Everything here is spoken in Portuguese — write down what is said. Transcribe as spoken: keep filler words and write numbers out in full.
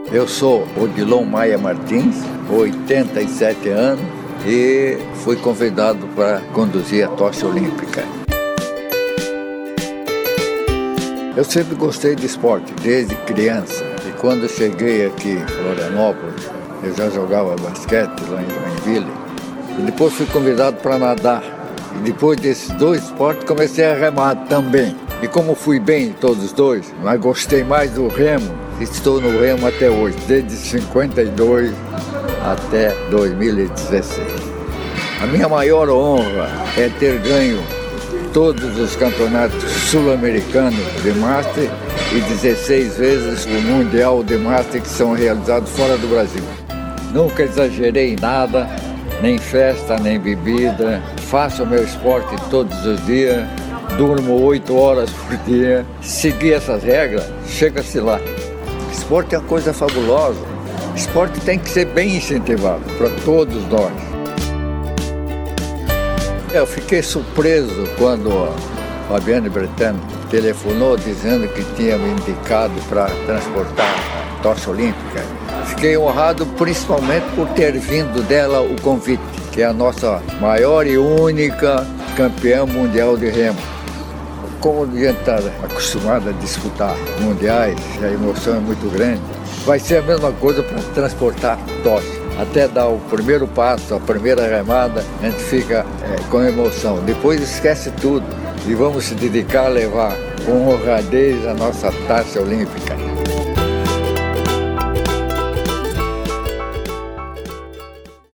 Eu sou Odilon Maia Martins, oitenta e sete anos, e fui convidado para conduzir a tocha olímpica. Eu sempre gostei de esporte, desde criança. E quando cheguei aqui em Florianópolis, eu já jogava basquete lá em Joinville. E depois fui convidado para nadar. E depois desses dois esportes, comecei a remar também. E como fui bem em todos os dois, mas gostei mais do remo, estou no remo até hoje, desde cinquenta e dois até dois mil e dezesseis. A minha maior honra é ter ganho todos os campeonatos sul-americanos de Master e dezesseis vezes o Mundial de Master que são realizados fora do Brasil. Nunca exagerei em nada, nem festa, nem bebida. Faço o meu esporte todos os dias, durmo oito horas por dia. Seguir essas regras, chega-se lá. Esporte é uma coisa fabulosa. Esporte tem que ser bem incentivado para todos nós. Eu fiquei surpreso quando a Fabiane Bretano telefonou dizendo que tinha me indicado para transportar a tocha olímpica. Fiquei honrado principalmente por ter vindo dela o convite, que é a nossa maior e única campeã mundial de remo. Como a gente está acostumado a disputar mundiais, a emoção é muito grande, vai ser a mesma coisa para transportar tocha. Até dar o primeiro passo, a primeira remada, a gente fica é, com emoção. Depois esquece tudo e vamos se dedicar a levar com honradez a nossa taça olímpica.